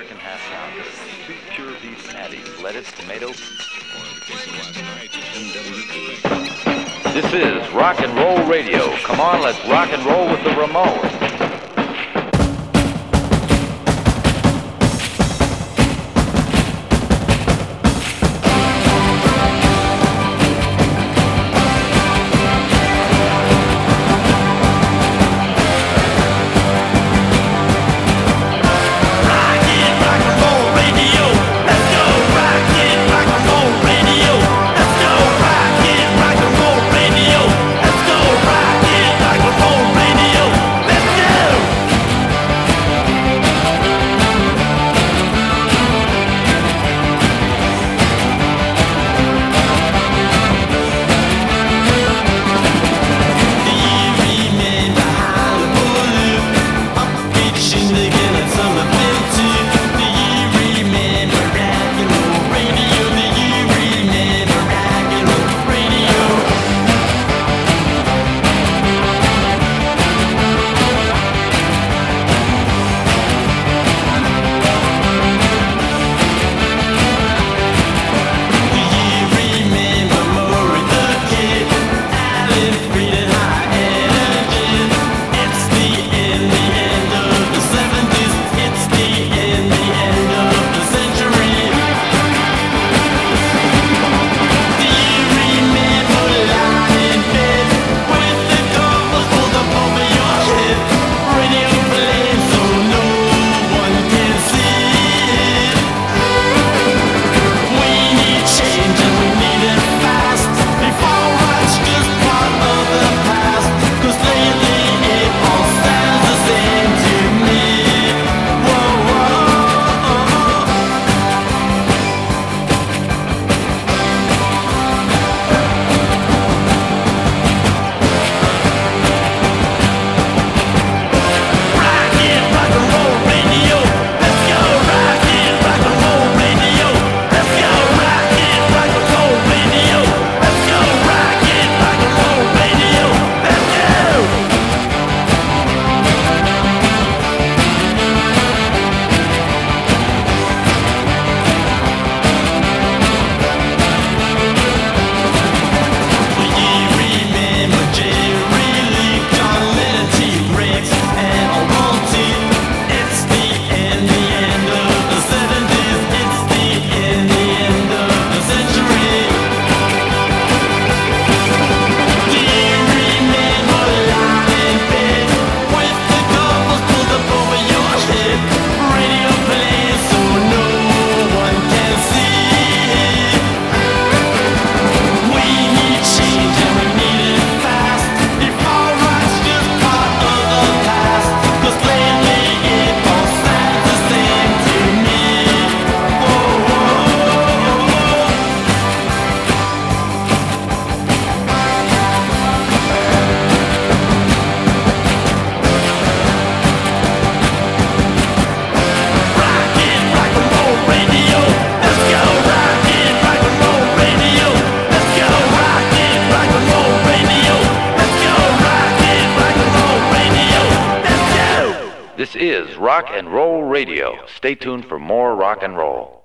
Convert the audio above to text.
American half pound. This is 2 pure beef patties, lettuce, tomato. This is rock and roll radio. Come on, let's rock and roll with the Ramones. This is rock and roll radio. Stay tuned for more rock and roll.